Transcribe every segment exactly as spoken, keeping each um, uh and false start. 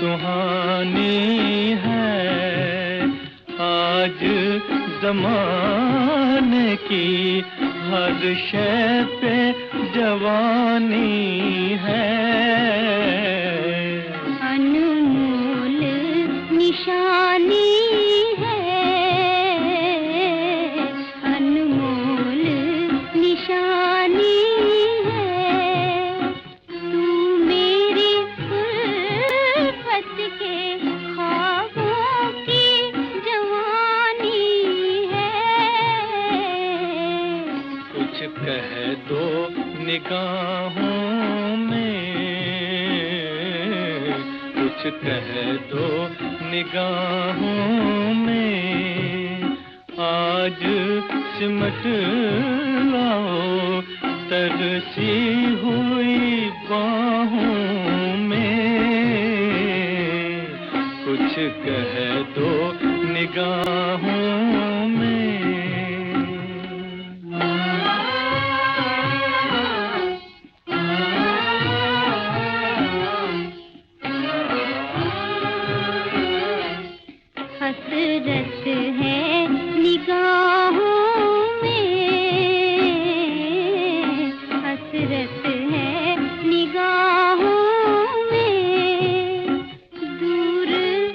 सुहानी है आज ज़माने की, हर शय पे जवानी है। अनमोल निशानी है, अनमोल निशानी है। तू मेरी उल्फत के ख्वाबों की जवानी है। कुछ कह दो निगाहों में, कुछ कह दो निगाहों में, आज सिमट लाओ तरसी हुई बाहों में। कुछ कह दो निगाहों में। हसरत है निगाहों में, हसरत है निगाहों में। दूर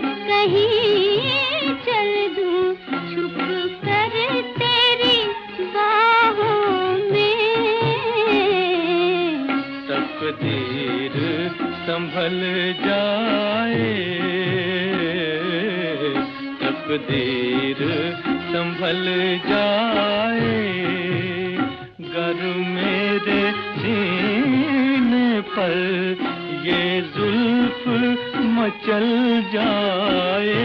कहीं चल दूं छुप कर तेरी बाहों में। तकदीर संभल जाए, तकदीर संभल जाए, गर मेरे सीने पर ये जुल्फ मचल जाए।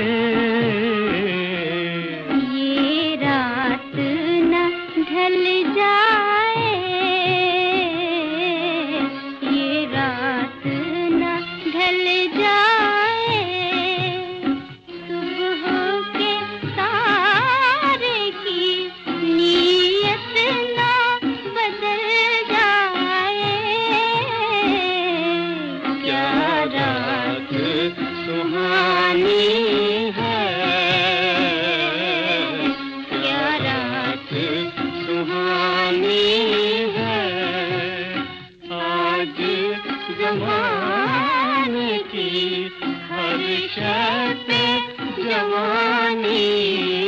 ये रात न ढल जाए, ये रात न ढल जाए, सुबह के तारे की नीयत ना बदल जाए। क्या रात सुहानी है, क्या रात सुहानी है, आज ज़माने की हर शय पे जवानी